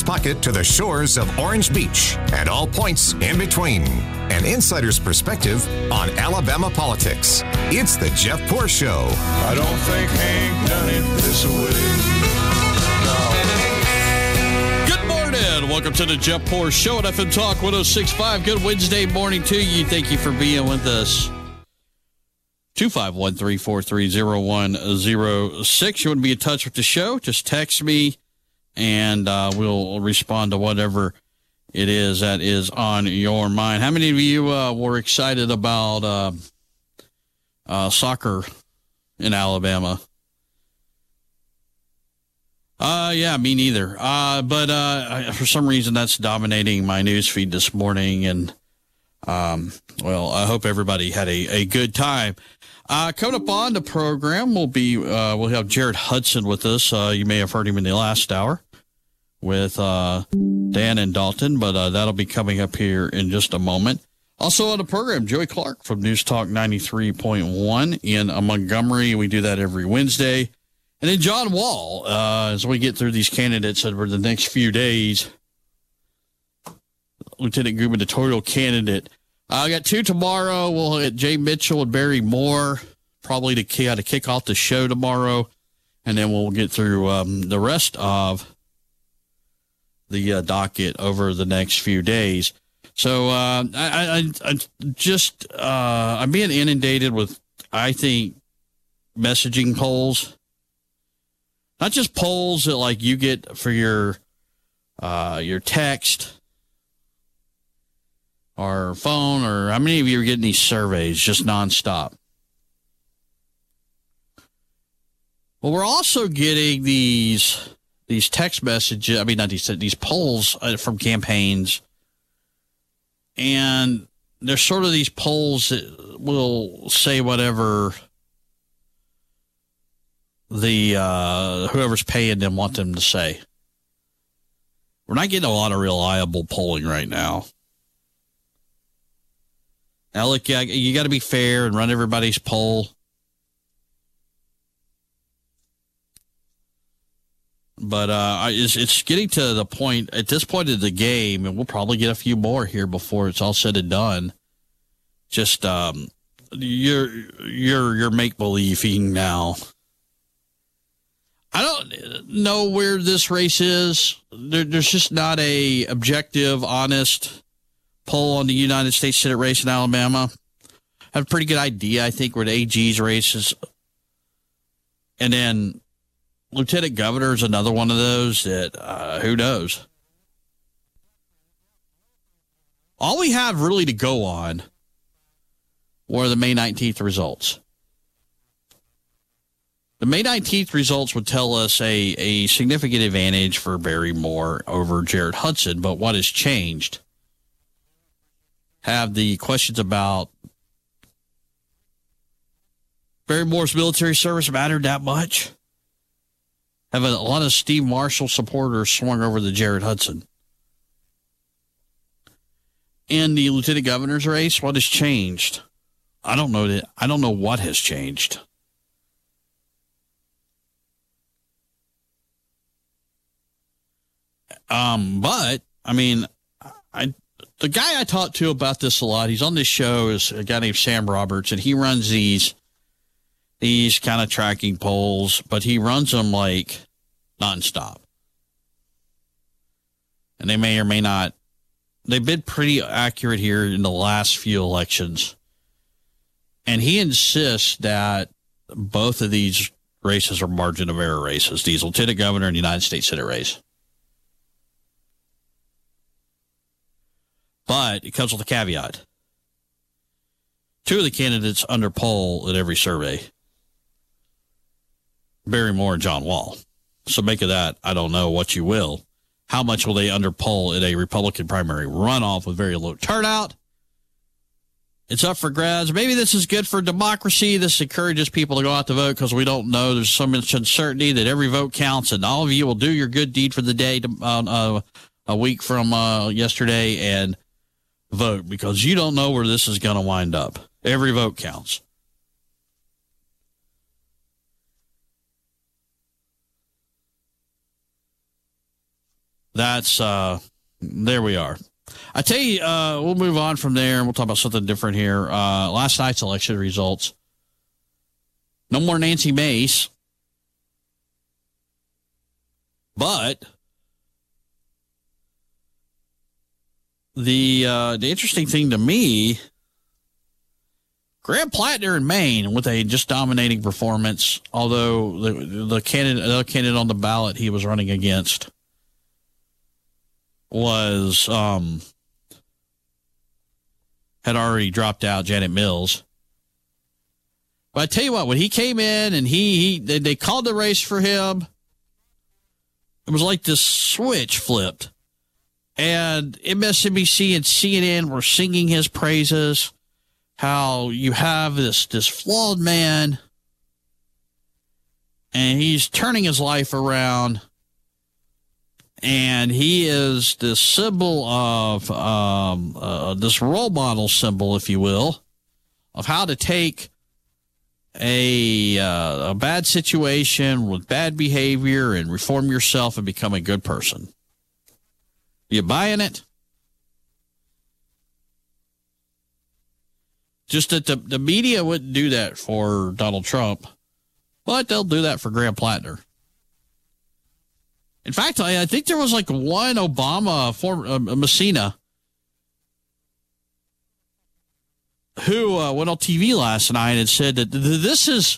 pocket to the shores of Orange Beach and all points in between. An insider's perspective on Alabama politics. It's the Jeff Poor Show. I don't think Hank done it this way. Good morning. Welcome to the Jeff Poor Show at FM Talk 106.5. Good Wednesday morning to you. Thank you for being with us. 251-343-0106. You want to be in touch with the show? Just text me, and we'll respond to whatever it is that is on your mind. How many of you were excited about soccer in Alabama? Yeah, me neither. But for some reason, that's dominating my news feed this morning, and well, I hope everybody had a good time. Coming up on the program, we'll have Jared Hudson with us. You may have heard him in the last hour with Dan and Dalton, but that'll be coming up here in just a moment. Also on the program, Joey Clark from News Talk 93.1 in Montgomery. We do that every Wednesday. And then John Wall, as we get through these candidates over the next few days, Lieutenant gubernatorial candidate. I got two tomorrow. We'll get Jay Mitchell and Barry Moore probably to kick off the show tomorrow. And then we'll get through the rest of the docket over the next few days. So I'm being inundated with, I think, messaging polls. Not just polls that like you get for your text or phone, or how many of you are getting these surveys just nonstop? Well, we're also getting these text messages. I mean, not these polls from campaigns, and there's sort of these polls that will say whatever the whoever's paying them want them to say. We're not getting a lot of reliable polling right now. Now, look, you got to be fair and run everybody's poll. But it's getting to the point, at this point of the game, and we'll probably get a few more here before it's all said and done. Just you're make-believing now. I don't know where this race is. There's just not a objective, honest poll on the United States Senate race in Alabama. I have a pretty good idea, I think, where the AG's race is. And then Lieutenant Governor is another one of those that who knows. All we have really to go on were the May 19th results. The May 19th results would tell us a significant advantage for Barry Moore over Jared Hudson, but what has changed? Have the questions about Barry Moore's military service mattered that much? Have a lot of Steve Marshall supporters swung over to Jared Hudson? In the lieutenant governor's race, what has changed? I don't know that. I don't know what has changed. But I mean, the guy I talked to about this a lot, he's on this show, is a guy named Sam Roberts, and he runs these kind of tracking polls, but he runs them like nonstop. And they may or may not, they've been pretty accurate here in the last few elections. And he insists that both of these races are margin of error races, these lieutenant governor and United States Senate race. But it comes with a caveat. Two of the candidates under poll at every survey, Barry Moore and John Wall. So make of that, I don't know what you will. How much will they under poll at a Republican primary runoff with very low turnout? It's up for grabs. Maybe this is good for democracy. This encourages people to go out to vote because we don't know. There's so much uncertainty that every vote counts, and all of you will do your good deed for the day a week from yesterday and vote, because you don't know where this is going to wind up. Every vote counts. that's there we are. I tell you, we'll move on from there and we'll talk about something different here. Last night's election results. No more Nancy Mace. But the interesting thing to me, Graham Plattner in Maine with a just dominating performance, although the candidate on the ballot he was running against was had already dropped out, Janet Mills. But I tell you what, when he came in and they called the race for him, it was like this switch flipped. And MSNBC and CNN were singing his praises, how you have this flawed man, and he's turning his life around, and he is this symbol of this role model symbol, if you will, of how to take a bad situation with bad behavior and reform yourself and become a good person. You buying it? Just that the media wouldn't do that for Donald Trump, but they'll do that for Graham Plattner. In fact, I think there was like one Obama Messina who went on TV last night and said that this is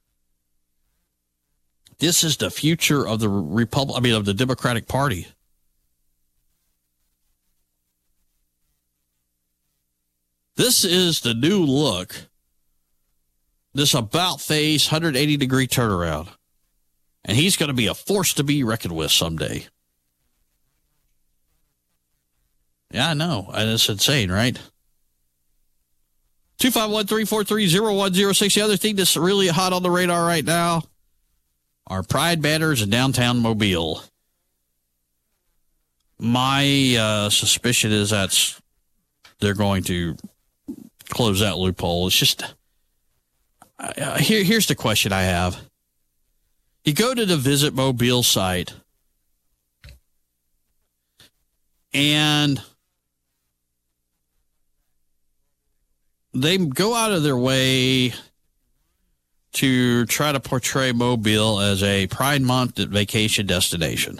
the future of the of the Democratic Party. This is the new look. This about-face, 180-degree turnaround. And he's going to be a force to be reckoned with someday. Yeah, I know. It's insane, right? 251-343-0106. The other thing that's really hot on the radar right now are pride banners in downtown Mobile. My suspicion is they're going to close that loophole. It's just here's the question I have. You go to the Visit Mobile site, and they go out of their way to try to portray Mobile as a Pride Month vacation destination.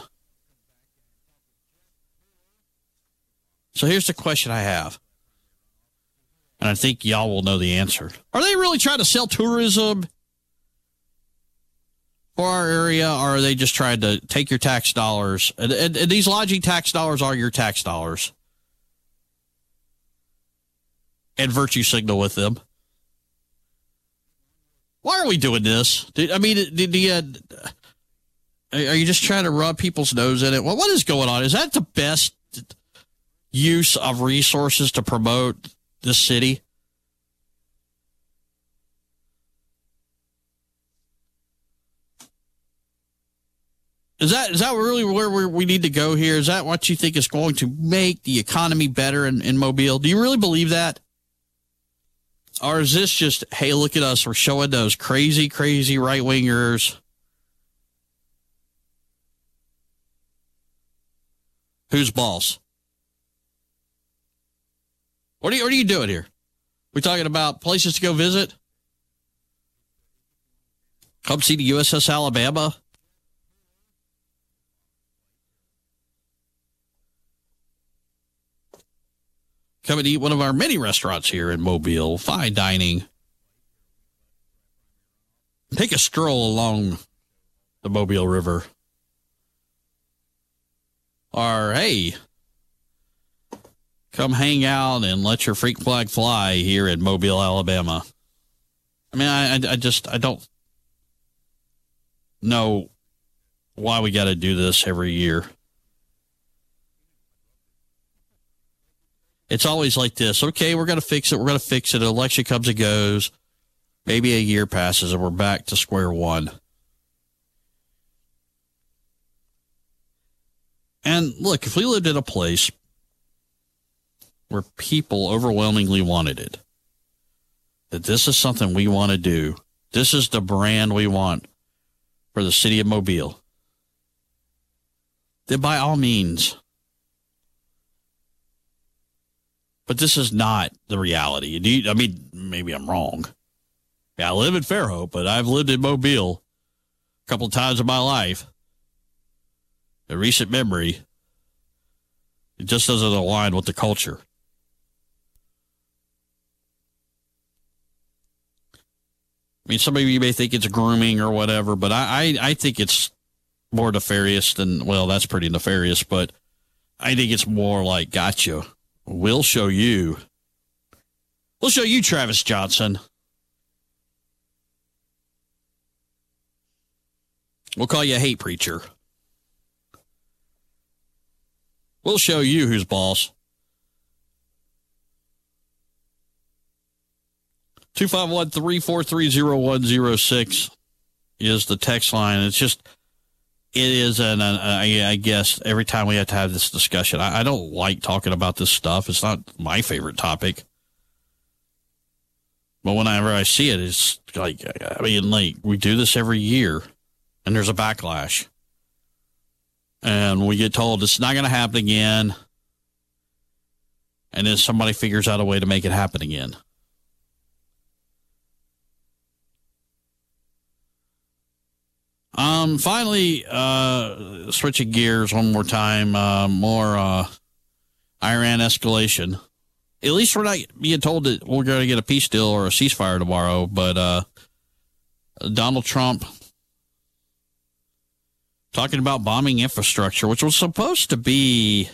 So here's the question I have, and I think y'all will know the answer. Are they really trying to sell tourism for our area, or are they just trying to take your tax dollars? And these lodging tax dollars are your tax dollars, and virtue signal with them. Why are we doing this? Are you just trying to rub people's nose in it? Well, what is going on? Is that the best use of resources to promote this city? Is that really where we need to go here? Is that what you think is going to make the economy better in Mobile? Do you really believe that? Or is this just, hey, look at us, we're showing those crazy, crazy right-wingers who's boss? What are you doing here? We talking about places to go visit? Come see the USS Alabama? Come and eat one of our many restaurants here in Mobile. Fine dining. Take a stroll along the Mobile River. Or, hey, come hang out and let your freak flag fly here in Mobile, Alabama. I mean, I don't know why we got to do this every year. It's always like this. Okay, we're going to fix it. We're going to fix it. An election comes and goes. Maybe a year passes and we're back to square one. And look, if we lived in a place where people overwhelmingly wanted it, that this is something we want to do, this is the brand we want for the city of Mobile, then by all means. But this is not the reality. I mean, maybe I'm wrong. Yeah, I live in Fairhope, but I've lived in Mobile a couple of times in my life. A recent memory. It just doesn't align with the culture. I mean, some of you may think it's grooming or whatever, but I think it's more nefarious than, well, that's pretty nefarious, but I think it's more like, gotcha. We'll show you. We'll show you, Travis Johnson. We'll call you a hate preacher. We'll show you who's boss. 251-343-0106 is the text line. It's just, it is, I guess, every time we have to have this discussion, I don't like talking about this stuff. It's not my favorite topic. But whenever I see it, it's like, I mean, like, we do this every year, and there's a backlash. And we get told it's not going to happen again. And then somebody figures out a way to make it happen again. Finally, switching gears one more time, more Iran escalation. At least we're not being told that we're going to get a peace deal or a ceasefire tomorrow, but Donald Trump talking about bombing infrastructure, which was supposed to be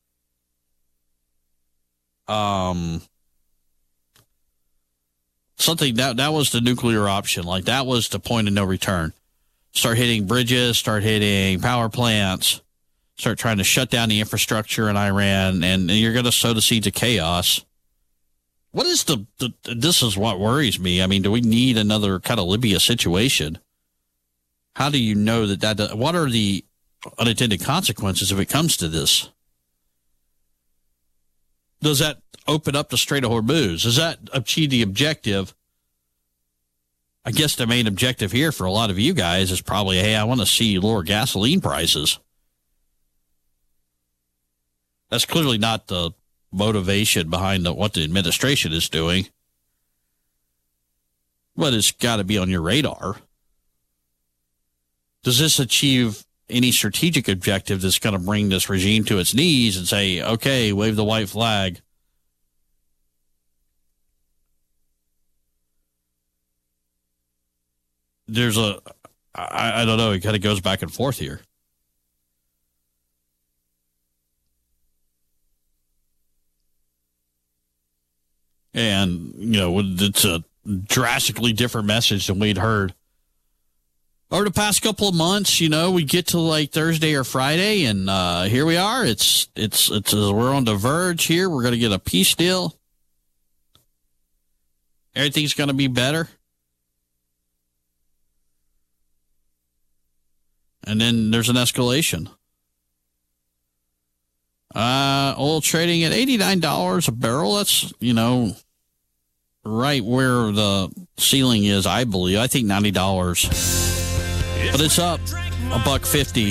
something that was the nuclear option. Like, that was the point of no return. Start hitting bridges, start hitting power plants, start trying to shut down the infrastructure in Iran, and you're going to sow the seeds of chaos. What is this is what worries me. I mean, do we need another kind of Libya situation? How do you know that what are the unintended consequences if it comes to this? Does that open up the Strait of Hormuz? Does that achieve the objective? I guess the main objective here for a lot of you guys is probably, hey, I want to see lower gasoline prices. That's clearly not the motivation behind what the administration is doing. But it's got to be on your radar. Does this achieve any strategic objective that's going to bring this regime to its knees and say, okay, wave the white flag? There's I don't know, it kind of goes back and forth here. And, you know, it's a drastically different message than we'd heard over the past couple of months. You know, we get to like Thursday or Friday, and here we are. It's we're on the verge here. We're going to get a peace deal. Everything's going to be better. And then there's an escalation. Oil trading at $89 a barrel. That's, you know, right where the ceiling is, I believe. I think $90. But it's up $1.50.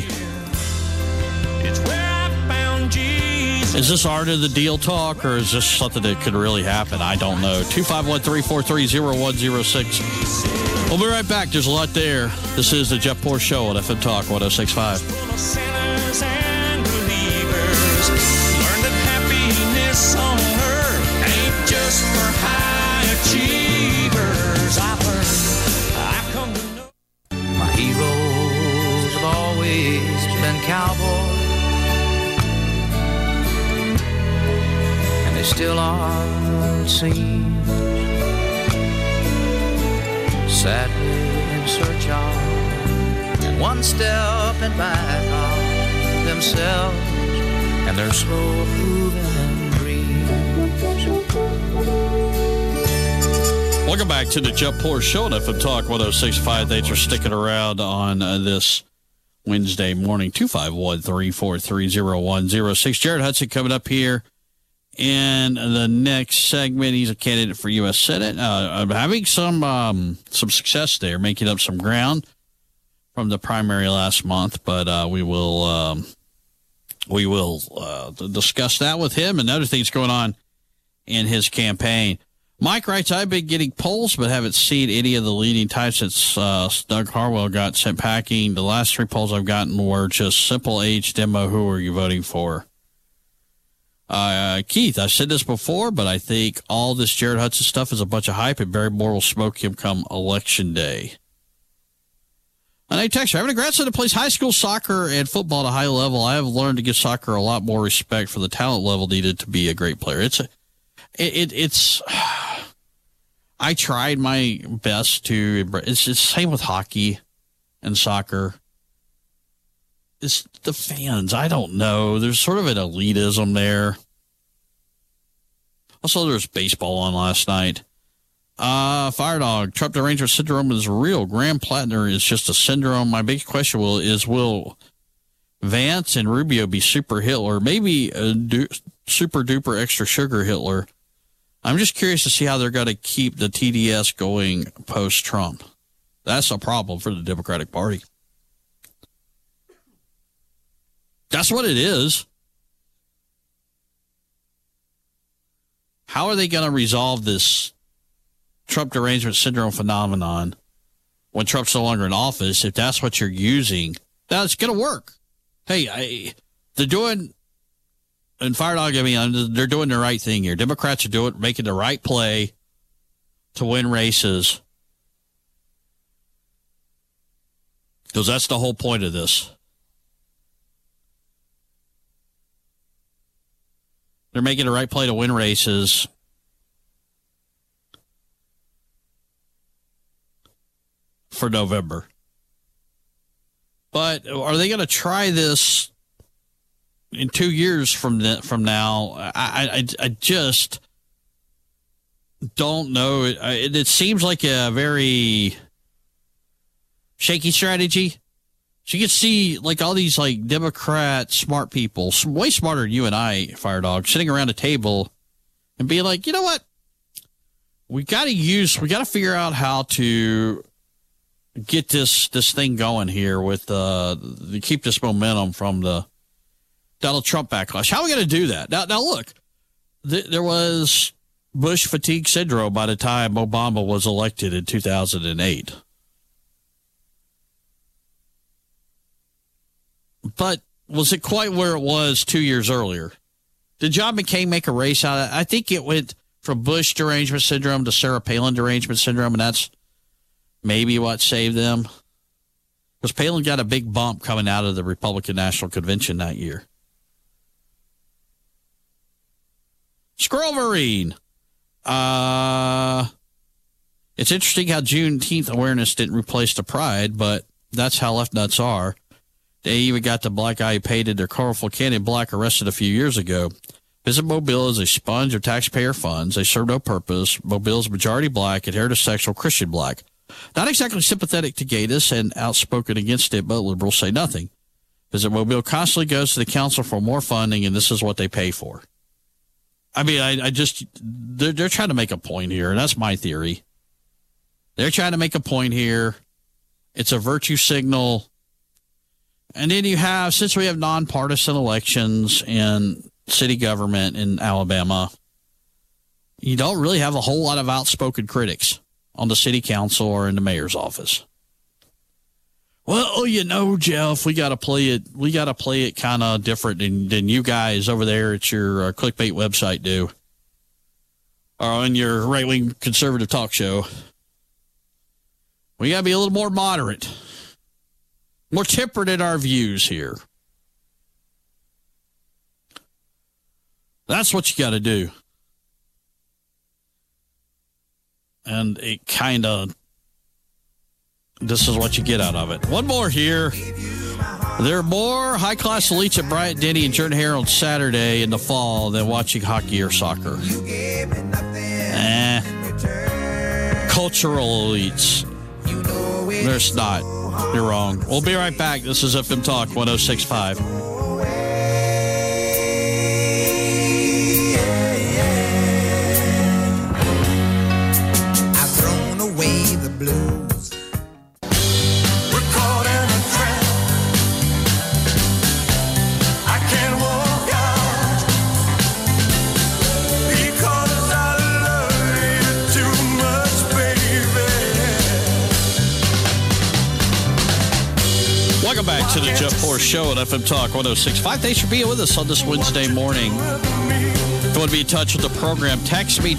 Is this art of the deal talk, or is this something that could really happen? I don't know. 251-343-0106. We'll be right back. There's a lot there. This is the Jeff Poor Show on FM Talk 106.5. Sinners and believers learn that happiness on earth ain't just for high achievers. I've come to know my heroes have always been cowboys, and they still are, it seems. Sadly in search of, and one step and back of themselves and their slow moving dreams. Welcome back to the Jeff Poor Show on FM Talk 106.5. Thanks for sticking around on this Wednesday morning. 251-343-0106. Jared Hudson coming up here in the next segment. He's a candidate for U.S. Senate. Having some success there, making up some ground from the primary last month. But we will we will discuss that with him and other things going on in his campaign. Mike writes, I've been getting polls, but haven't seen any of the leading types since Doug Harwell got sent packing. The last 3 polls I've gotten were just simple age demo. Who are you voting for? Keith, I've said this before, but I think all this Jared Hudson stuff is a bunch of hype, and Barry Moore will smoke him come Election Day. And I text her, having a grandson that plays high school soccer and football at a high level, I have learned to give soccer a lot more respect for the talent level needed to be a great player. It's I tried my best to, it's the same with hockey and soccer. It's the fans. I don't know. There's sort of an elitism there. Also, there's baseball on last night. Firedog, Trump derangement syndrome is real. Graham Plattner is just a syndrome. My big question will Vance and Rubio be super Hitler? Maybe super duper extra sugar Hitler. I'm just curious to see how they're going to keep the TDS going post-Trump. That's a problem for the Democratic Party. That's what it is. How are they going to resolve this Trump derangement syndrome phenomenon when Trump's no longer in office? If that's what you're using, that's going to work. Hey, they're doing, and Firedog, I mean, they're doing the right thing here. Democrats are making the right play to win races. Because that's the whole point of this. They're making the right play to win races. For November. But are they going to try this in 2 years from now? I just don't know. It seems like a very shaky strategy. So you can see like all these like Democrat smart people, way smarter than you and I, Firedog, sitting around a table and being like, you know what? We got to figure out how to get this thing going here with keep this momentum from the Donald Trump backlash. How are we going to do that? Now look, there was Bush fatigue syndrome by the time Obama was elected in 2008. But was it quite where it was 2 years earlier? Did John McCain make a race out of that? I think it went from Bush derangement syndrome to Sarah Palin derangement syndrome, and that's maybe what saved them. Because Palin got a big bump coming out of the Republican National Convention that year. Squirrel Marine. It's interesting how Juneteenth awareness didn't replace the pride, but that's how left nuts are. They even got the black guy who painted their colorful canyon black arrested a few years ago. Visit Mobile is a sponge of taxpayer funds. They serve no purpose. Mobile is majority black and heterosexual Christian black. Not exactly sympathetic to gayness and outspoken against it, but liberals say nothing. Visit Mobile constantly goes to the council for more funding, and this is what they pay for. I mean, they're trying to make a point here, and that's my theory. They're trying to make a point here. It's a virtue signal. And then you have, since we have nonpartisan elections in city government in Alabama, you don't really have a whole lot of outspoken critics on the city council or in the mayor's office. Well, you know, Jeff, we got to play it kind of different than you guys over there at your clickbait website do, or on your right-wing conservative talk show. We got to be a little more moderate, more tempered in our views here. That's what you got to do. And it kind of, this is what you get out of it. One more here. There are more high-class elites at Bryant Denny and Jordan Hare on Saturday in the fall than watching hockey or soccer. Cultural elites. There's not. You're wrong. We'll be right back. This is FM Talk 106.5. We're caught in a trap. I can't to the Jeff Poor Show at FM Talk 106.5. Thanks for being with us on this Wednesday morning. If you want to be in touch with the program, text me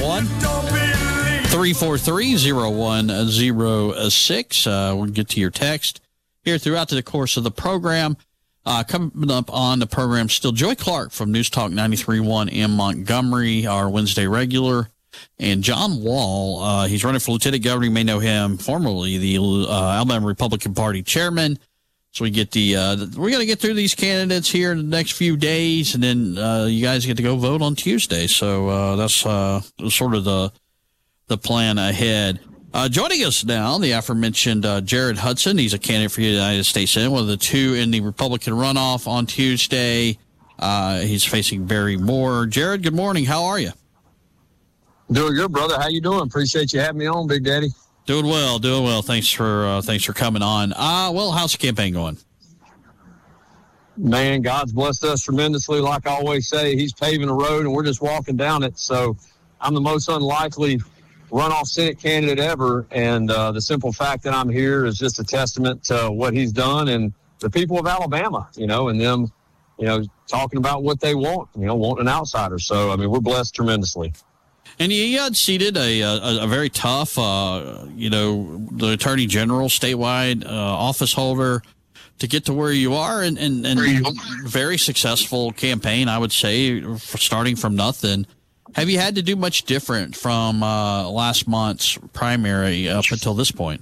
251-343-0106. We'll get to your text here throughout the course of the program. Coming up on the program still, Joy Clark from News Talk 93.1 in Montgomery, our Wednesday regular. And John Wall, he's running for lieutenant governor. You may know him, formerly the Alabama Republican Party chairman. So we get we're going to get through these candidates here in the next few days, and then you guys get to go vote on Tuesday. So that's sort of the plan ahead. Joining us now, the aforementioned Jared Hudson. He's a candidate for the United States Senate, one of the two in the Republican runoff on Tuesday. He's facing Barry Moore. Jared, good morning. How are you? Doing good, brother. How you doing? Appreciate you having me on, Big Daddy. Doing well. Thanks for coming on. Well, how's the campaign going? Man, God's blessed us tremendously. Like I always say, He's paving a road, and we're just walking down it. So I'm the most unlikely runoff Senate candidate ever, and the simple fact that I'm here is just a testament to what He's done and the people of Alabama, and them, talking about what they want, wanting an outsider. So, I mean, we're blessed tremendously. And you had seated a very tough, the Attorney General, statewide office holder to get to where you are, and very successful campaign, I would say, for starting from nothing. Have you had to do much different from last month's primary up until this point?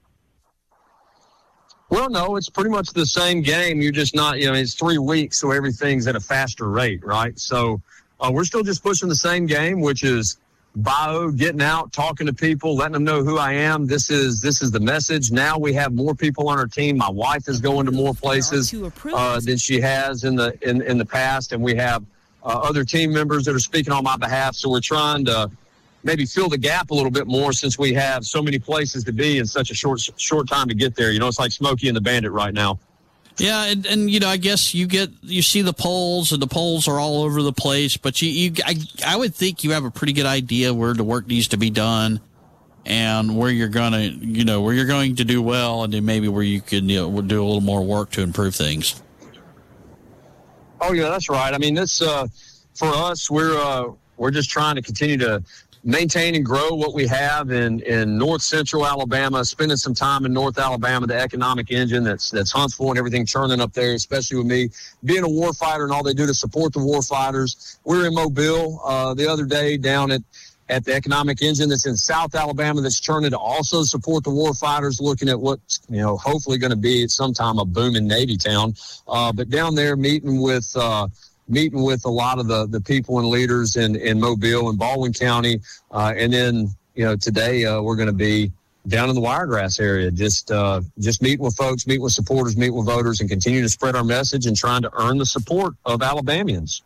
Well, no, it's pretty much the same game. You're just not, it's 3 weeks, so everything's at a faster rate, right? So we're still just pushing the same game, which is bio, getting out, talking to people, letting them know who I am. This is the message. Now we have more people on our team. My wife is going to more places than she has in the past, and we have other team members that are speaking on my behalf. So we're trying to maybe fill the gap a little bit more since we have so many places to be in such a short time to get there. It's like Smokey and the Bandit right now. Yeah, and I guess you see the polls, and the polls are all over the place, but I would think you have a pretty good idea where the work needs to be done, and where you're going to do well, and then maybe where you can do a little more work to improve things. Oh yeah, that's right. I mean, this for us, we're just trying to continue to maintain and grow what we have in North Central Alabama, spending some time in North Alabama, the economic engine that's Huntsville and everything churning up there, especially with me being a war fighter and all they do to support the war fighters. We were in Mobile the other day down at the economic engine that's in South Alabama that's churning to also support the war fighters, looking at what's, hopefully going to be at some time a booming Navy town. But down there meeting with a lot of the people and leaders in Mobile and Baldwin County. And then, today we're going to be down in the Wiregrass area, just meeting with folks, meeting with supporters, meeting with voters, and continue to spread our message and trying to earn the support of Alabamians.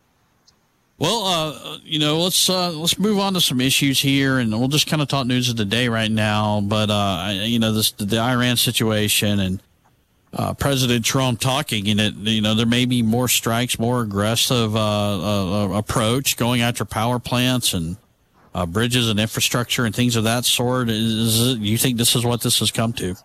Well, let's move on to some issues here, and we'll just kind of talk news of the day right now. But, the Iran situation and President Trump talking in it, there may be more strikes, more aggressive approach going after power plants and bridges and infrastructure and things of that sort. You think this is what this has come to?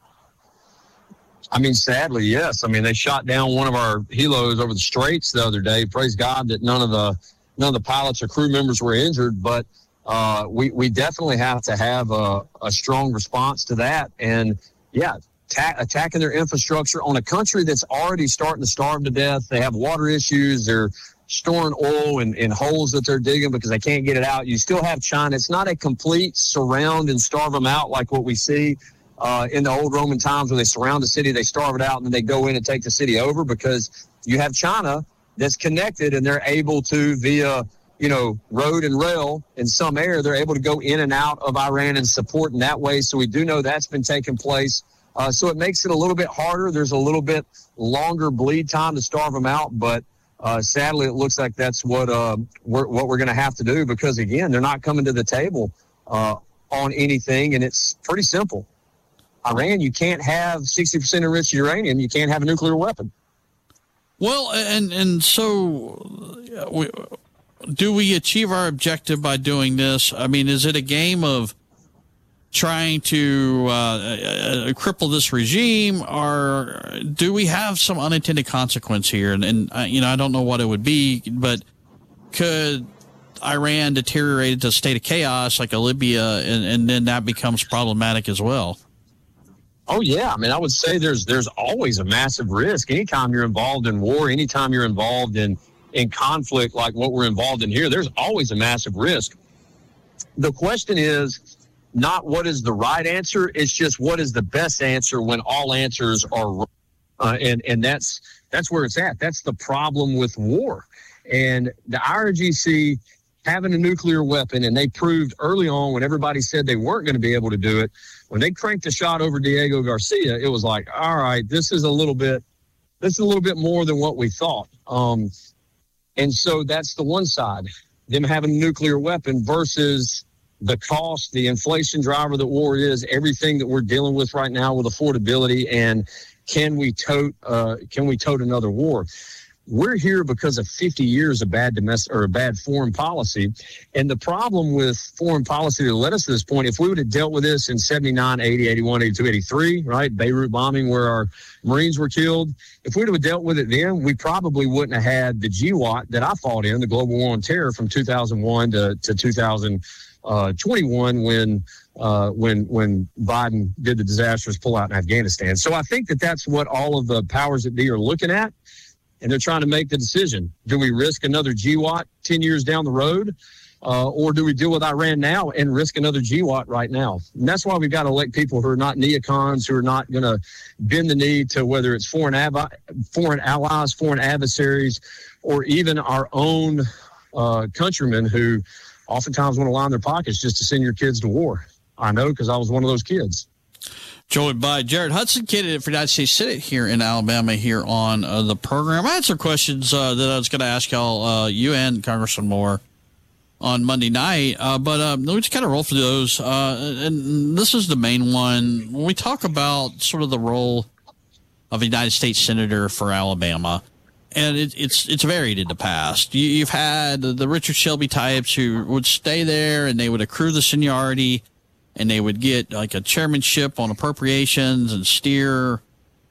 I mean, sadly, yes. I mean, they shot down one of our helos over the Straits the other day. Praise God that none of the pilots or crew members were injured, but we definitely have to have a strong response to that. And yeah, attacking their infrastructure on a country that's already starting to starve to death. They have water issues. They're storing oil in holes that they're digging because they can't get it out. You still have China. It's not a complete surround and starve them out like what we see in the old Roman times where they surround the city, they starve it out, and then they go in and take the city over, because you have China that's connected, and they're able to, via, road and rail in some area, they're able to go in and out of Iran and support in that way. So we do know that's been taking place. So it makes it a little bit harder. There's a little bit longer bleed time to starve them out, but sadly, it looks like that's what we're going to have to do, because, again, they're not coming to the table on anything, and it's pretty simple. Iran, you can't have 60% enriched uranium. You can't have a nuclear weapon. Well, and so do we achieve our objective by doing this? I mean, is it a game of trying to cripple this regime, or do we have some unintended consequence here? And I don't know what it would be, but could Iran deteriorate into a state of chaos like a Libya, and then that becomes problematic as well? Oh, yeah. I mean, I would say there's always a massive risk. Anytime you're involved in war, anytime you're involved in conflict like what we're involved in here, there's always a massive risk. The question is not what is the right answer. It's just what is the best answer when all answers are wrong. And that's where it's at. That's the problem with war. And the IRGC having a nuclear weapon, and they proved early on when everybody said they weren't going to be able to do it, when they cranked the shot over Diego Garcia, it was like, all right, this is a little bit more than what we thought. And so that's the one side, them having a nuclear weapon versus the cost, the inflation driver that war is, everything that we're dealing with right now with affordability, and can we tote another war? We're here because of 50 years of bad domestic or bad foreign policy. And the problem with foreign policy that led us to this point, if we would have dealt with this in 79, 80, 81, 82, 83, right, Beirut bombing where our Marines were killed, if we would have dealt with it then, we probably wouldn't have had the GWOT that I fought in, the Global War on Terror, from 2001 to 2021 when Biden did the disastrous pullout in Afghanistan. So I think that's what all of the powers that be are looking at, and they're trying to make the decision. Do we risk another GWOT 10 years down the road, or do we deal with Iran now and risk another GWOT right now? And that's why we've got to elect people who are not neocons, who are not going to bend the knee to whether it's foreign allies, foreign adversaries, or even our own countrymen who oftentimes want to line their pockets just to send your kids to war. I know, because I was one of those kids. Joined by Jared Hudson, candidate for United States Senate here in Alabama, here on the program. I had some questions that I was going to ask y'all, you and Congressman Moore, on Monday night, but let me just kind of roll through those. And this is the main one. When we talk about sort of the role of a United States Senator for Alabama, and it's varied in the past. You've had the Richard Shelby types who would stay there and they would accrue the seniority, and they would get like a chairmanship on appropriations and steer,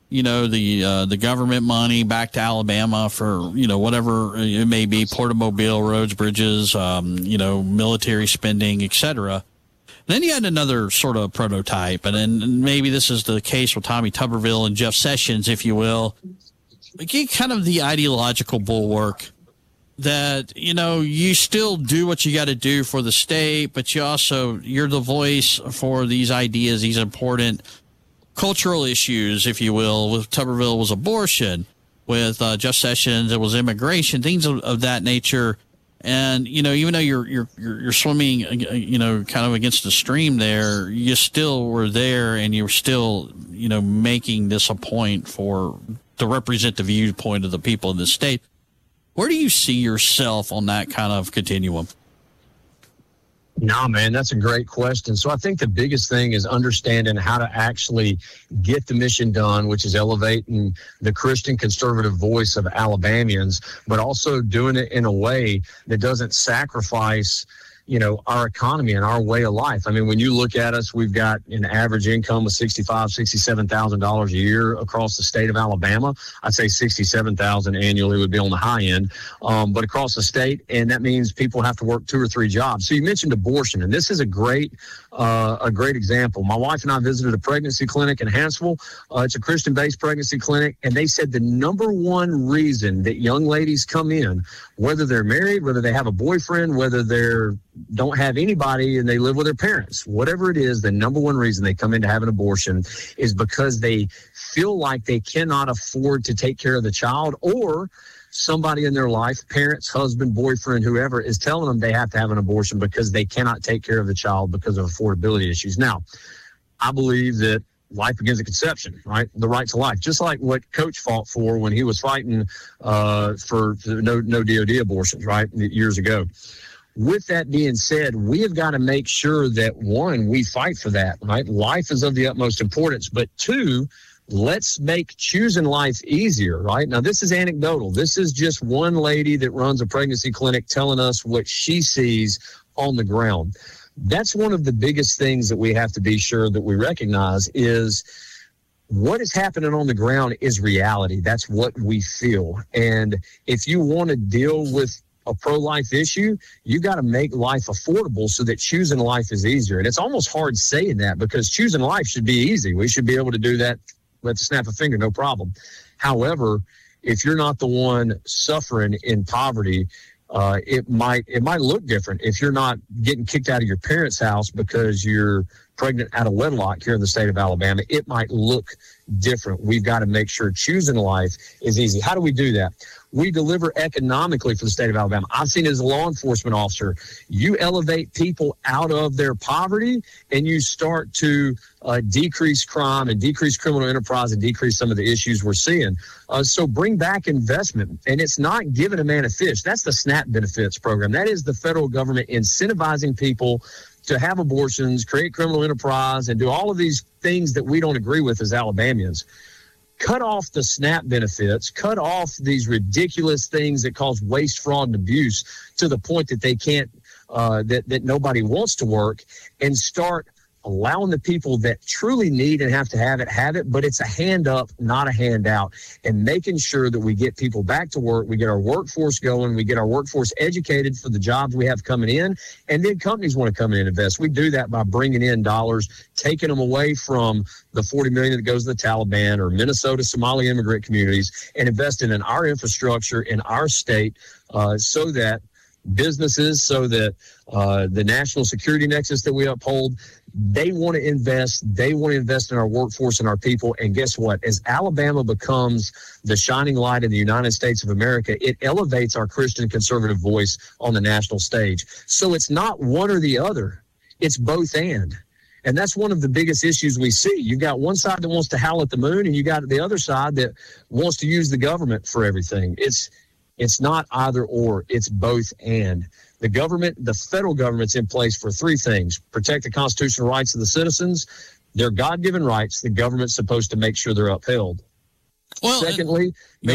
the government money back to Alabama for, whatever it may be, Port-a-Mobile, roads, bridges, military spending, etc. Then you had another sort of prototype, and then maybe this is the case with Tommy Tuberville and Jeff Sessions, if you will. Kind of the ideological bulwark that, you still do what you got to do for the state, but you're the voice for these ideas, these important cultural issues, if you will. With Tuberville was abortion. With Jeff Sessions, it was immigration, things of that nature. And, even though you're swimming, kind of against the stream there, you still were there, and you were still, making this a point to represent the viewpoint of the people in the state. Where do you see yourself on that kind of continuum? Nah, man, that's a great question. So I think the biggest thing is understanding how to actually get the mission done, which is elevating the Christian conservative voice of Alabamians, but also doing it in a way that doesn't sacrifice our economy and our way of life. I mean, when you look at us, we've got an average income of $65,000, $67,000 a year across the state of Alabama. I'd say $67,000 annually would be on the high end, but across the state, and that means people have to work 2 or 3 jobs. So you mentioned abortion, and this is a great example. My wife and I visited a pregnancy clinic in Hanceville. It's a Christian-based pregnancy clinic, and they said the number one reason that young ladies come in, whether they're married, whether they have a boyfriend, whether they're don't have anybody and they live with their parents, whatever it is, the number one reason they come in to have an abortion is because they feel like they cannot afford to take care of the child, or somebody in their life, parents, husband, boyfriend, whoever, is telling them they have to have an abortion because they cannot take care of the child because of affordability issues. Now, I believe that life begins at conception, right? The right to life, just like what Coach fought for when he was fighting for no DOD abortions, right, years ago. With that being said, we have got to make sure that, one, we fight for that, right? Life is of the utmost importance. But two, let's make choosing life easier, right? Now, this is anecdotal. This is just one lady that runs a pregnancy clinic telling us what she sees on the ground. That's one of the biggest things that we have to be sure that we recognize is what is happening on the ground is reality. That's what we feel. And if you want to deal with a pro-life issue, you got to make life affordable so that choosing life is easier. And it's almost hard saying that because choosing life should be easy. We should be able to do that with the snap of a finger, no problem. However, if you're not the one suffering in poverty, it might look different. If you're not getting kicked out of your parents' house because you're pregnant out of wedlock here in the state of Alabama, it might look different. We've got to make sure choosing life is easy. How do we do that? We deliver economically for the state of Alabama. I've seen it as a law enforcement officer. You elevate people out of their poverty and you start to decrease crime and decrease criminal enterprise and decrease some of the issues we're seeing. So bring back investment. And it's not giving a man a fish. That's the SNAP benefits program. That is the federal government incentivizing people to have abortions, create criminal enterprise, and do all of these things that we don't agree with as Alabamians. Cut off the SNAP benefits, cut off these ridiculous things that cause waste, fraud, and abuse to the point that they can't, that nobody wants to work, and start allowing the people that truly need and have it, but it's a hand up, not a handout, and making sure that we get people back to work, we get our workforce going, we get our workforce educated for the jobs we have coming in, and then companies want to come in and invest. We do that by bringing in dollars, taking them away from the $40 million that goes to the Taliban or Minnesota Somali immigrant communities and investing in our infrastructure in our state so that businesses, so that the national security nexus that we uphold, they want to invest. They want to invest in our workforce and our people. And guess what? As Alabama becomes the shining light in the United States of America, it elevates our Christian conservative voice on the national stage. So it's not one or the other. It's both and. And that's one of the biggest issues we see. You've got one side that wants to howl at the moon, and you got the other side that wants to use the government for everything. It's not either or, it's both and. The government, the federal government's in place for three things: protect the constitutional rights of the citizens, their God-given rights. The government's supposed to make sure they're upheld. Well, secondly,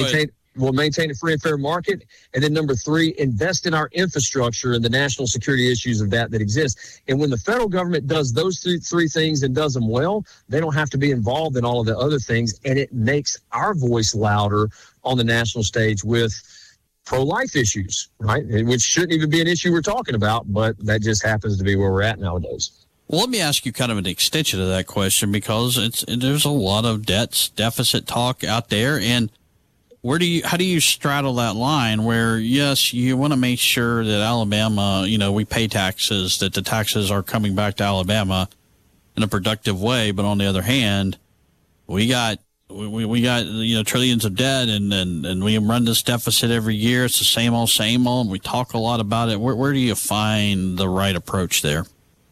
maintain a free and fair market. And then number three, invest in our infrastructure and the national security issues of that exist. And when the federal government does those three things and does them well, they don't have to be involved in all of the other things. And it makes our voice louder on the national stage with pro-life issues, right? Which shouldn't even be an issue we're talking about, but that just happens to be where we're at nowadays. Well, let me ask you kind of an extension of that question, because there's a lot of deficit talk out there, and how do you straddle that line where, yes, you want to make sure that Alabama, we pay taxes, that the taxes are coming back to Alabama in a productive way, but on the other hand, we got trillions of debt, and we run this deficit every year. It's the same old, and we talk a lot about it. Where do you find the right approach there?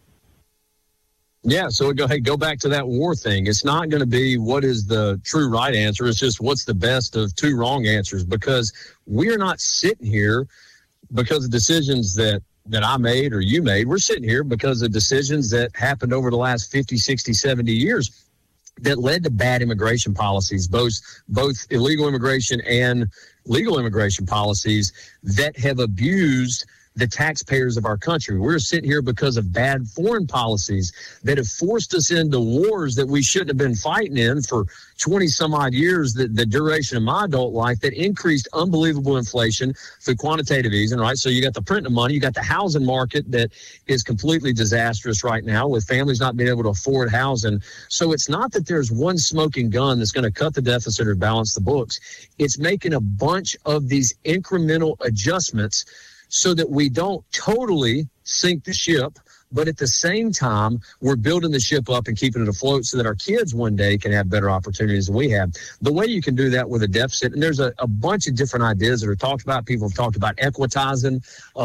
Yeah, so go back to that war thing. It's not going to be what is the true right answer. It's just what's the best of two wrong answers, because we're not sitting here because of decisions that I made or you made. We're sitting here because of decisions that happened over the last 50, 60, 70 years that led to bad immigration policies, both illegal immigration and legal immigration policies that have abused the taxpayers of our country. We're sitting here because of bad foreign policies that have forced us into wars that we shouldn't have been fighting in for 20 some odd years, the duration of my adult life, that increased unbelievable inflation through quantitative easing, right? So you got the printing of money, you got the housing market that is completely disastrous right now with families not being able to afford housing. So it's not that there's one smoking gun that's going to cut the deficit or balance the books. It's making a bunch of these incremental adjustments so that we don't totally sink the ship, but at the same time, we're building the ship up and keeping it afloat so that our kids one day can have better opportunities than we have. The way you can do that with a deficit, and there's a bunch of different ideas that are talked about. People have talked about equitizing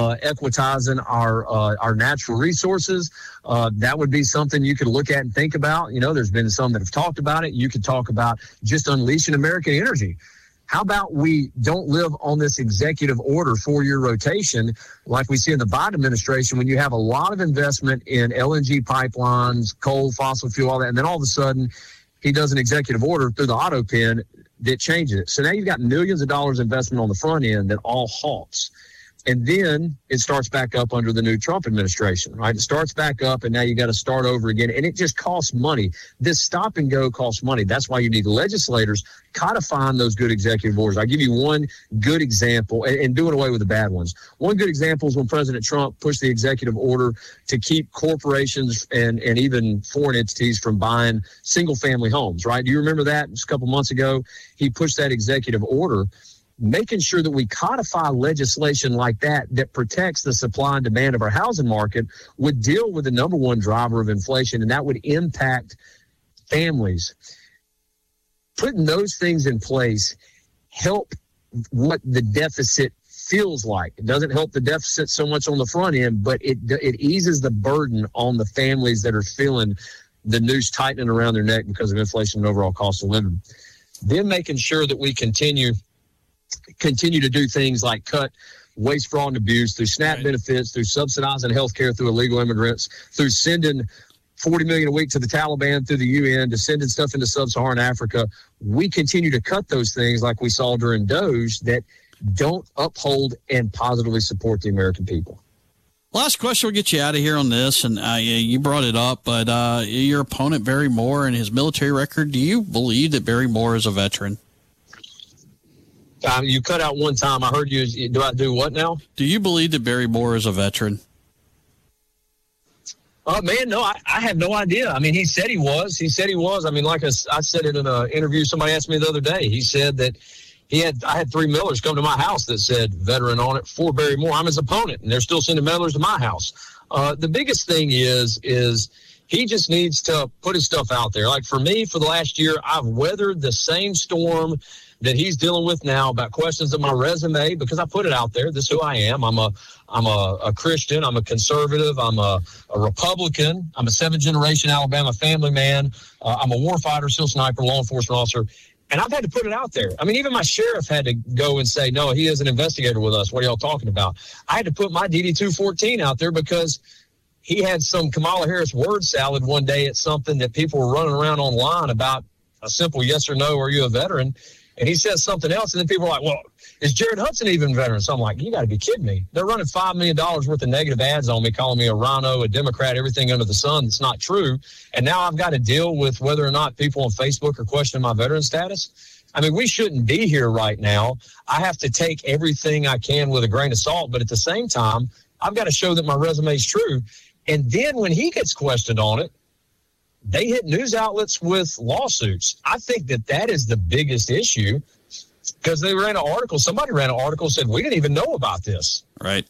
our natural resources. That would be something you could look at and think about. There's been some that have talked about it. You could talk about just unleashing American energy. How about we don't live on this executive order 4-year rotation like we see in the Biden administration, when you have a lot of investment in LNG pipelines, coal, fossil fuel, all that, and then all of a sudden he does an executive order through the auto pen that changes it. So now you've got millions of dollars investment on the front end that all halts. And then it starts back up under the new Trump administration, right? It starts back up, and now you got to start over again. And it just costs money. This stop and go costs money. That's why you need legislators codifying those good executive orders. I'll give you one good example, and doing away with the bad ones. One good example is when President Trump pushed the executive order to keep corporations and even foreign entities from buying single-family homes, right? Do you remember that? Just a couple months ago, he pushed that executive order, making sure that we codify legislation like that protects the supply and demand of our housing market would deal with the number one driver of inflation, and that would impact families. Putting those things in place help what the deficit feels like. It doesn't help the deficit so much on the front end, but it eases the burden on the families that are feeling the noose tightening around their neck because of inflation and overall cost of living. Then making sure that we continue to do things like cut waste, fraud, and abuse through SNAP benefits, through subsidizing health care through illegal immigrants, through sending $40 million a week to the Taliban through the UN, to sending stuff into sub-Saharan Africa. We continue to cut those things like we saw during DOGE that don't uphold and positively support the American people. Last question, we'll get you out of here on this, and you brought it up, but your opponent, Barry Moore, and his military record, do you believe that Barry Moore is a veteran? You cut out one time. I heard you. Do I do what now? Do you believe that Barry Moore is a veteran? Man, no, I have no idea. I mean, he said he was. I mean, like I said it in an interview somebody asked me the other day. He said that I had 3 mailers come to my house that said veteran on it for Barry Moore. I'm his opponent, and they're still sending mailers to my house. The biggest thing is he just needs to put his stuff out there. Like for me, for the last year, I've weathered the same storm that he's dealing with now about questions of my resume because I put it out there. This is who I am. I'm a Christian. I'm a conservative. I'm a Republican. I'm a 7th-generation Alabama family man. I'm a warfighter, SEAL sniper, law enforcement officer. And I've had to put it out there. I mean, even my sheriff had to go and say, no, he is an investigator with us. What are y'all talking about? I had to put my DD-214 out there because he had some Kamala Harris word salad one day at something that people were running around online about a simple yes or no, are you a veteran? And he says something else, and then people are like, well, is Jared Hudson even a veteran? So I'm like, you got to be kidding me. They're running $5 million worth of negative ads on me, calling me a rhino, a Democrat, everything under the sun that's not true. And now I've got to deal with whether or not people on Facebook are questioning my veteran status. I mean, we shouldn't be here right now. I have to take everything I can with a grain of salt, but at the same time, I've got to show that my resume is true. And then when he gets questioned on it, they hit news outlets with lawsuits. I think that is the biggest issue because somebody ran an article said, we didn't even know about this. Right.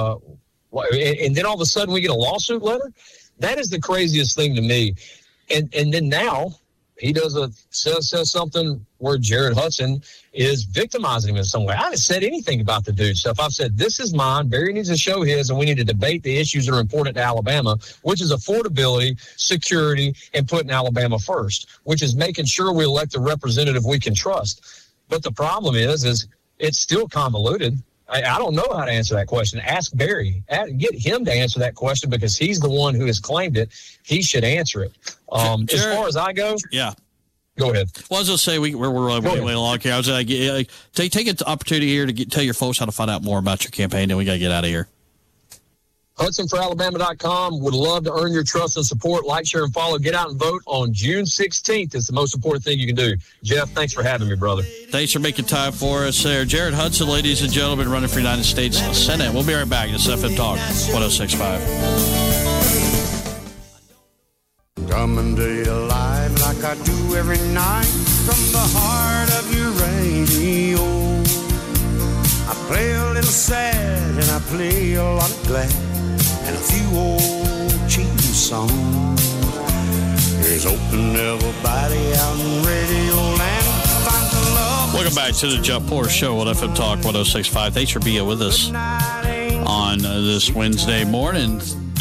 And then all of a sudden we get a lawsuit letter. That is the craziest thing to me. And then now he says something where Jared Hudson is victimizing him in some way. I haven't said anything about the dude stuff. I've said, this is mine. Barry needs to show his, and we need to debate the issues that are important to Alabama, which is affordability, security, and putting Alabama first, which is making sure we elect a representative we can trust. But the problem is it's still convoluted. I don't know how to answer that question. Ask Barry. Get him to answer that question because he's the one who has claimed it. He should answer it. Jared, as far as I go, yeah. Go ahead. Well, I was going to say we're way along here. I was take an opportunity here to tell your folks how to find out more about your campaign, and we got to get out of here. HudsonForAlabama.com. Would love to earn your trust and support. Like, share, and follow. Get out and vote on June 16th. It's the most important thing you can do. Jeff, thanks for having me, brother. Thanks for making time for us there. Jared Hudson, ladies and gentlemen, running for United States Senate. We'll be right back. It's FM Talk 106.5. Coming to you live like I do every night from the heart of your radio. I play a little sad and I play a lot of glad and a few old cheating songs. Here's hoping everybody out in radio land finds the love. Welcome back to the Jeff Poor Show on FM Talk 106.5. Thanks for being with us on this Wednesday morning.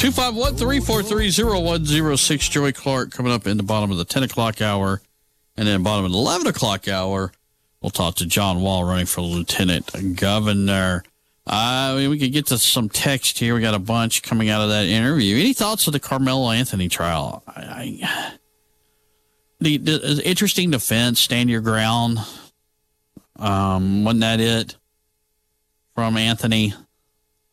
251-343-0106. Joey Clark coming up in the bottom of the 10 o'clock hour. And then bottom of the 11 o'clock hour, we'll talk to John Wall running for lieutenant governor. We could get to some text here. We got a bunch coming out of that interview. Any thoughts on the Carmelo Anthony trial? The interesting defense, stand your ground. Wasn't that it from Anthony?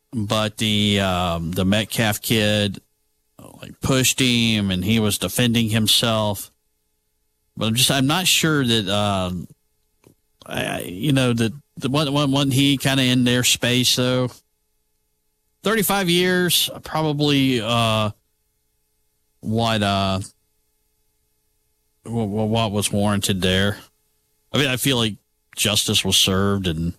but the Metcalf kid like pushed him, and he was defending himself. But I'm not sure that wasn't he kind of in their space though. 35 years, probably. What was warranted there? I mean, I feel like justice was served, and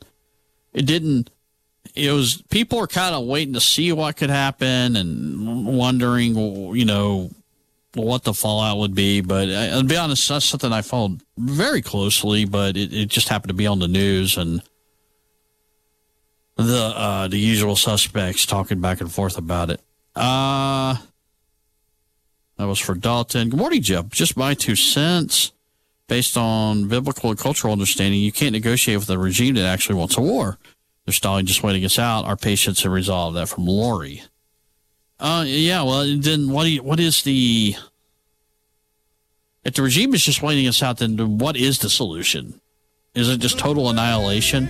people are kind of waiting to see what could happen and wondering, what the fallout would be. But I'll be honest, that's something I followed very closely, but it just happened to be on the news, and the usual suspects talking back and forth about it. That was for Dalton. Good morning, Jeff. Just my 2 cents. Based on biblical and cultural understanding, you can't negotiate with a regime that actually wants a war. They're stalling, just waiting us out. Our patience have resolved. That from Lori. Yeah, well, then what is the... If the regime is just waiting us out, then what is the solution? Is it just total annihilation?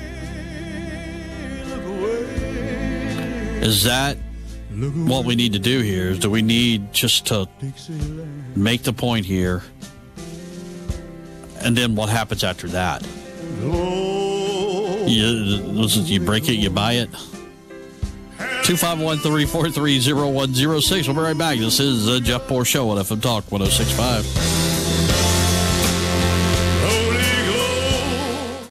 Is that what we need to do here? Do we need just to make the point here, and then what happens after that? You break it, you buy it. 251-343-0106. We'll be right back. This is the Jeff Poor Show on FM Talk 106.5.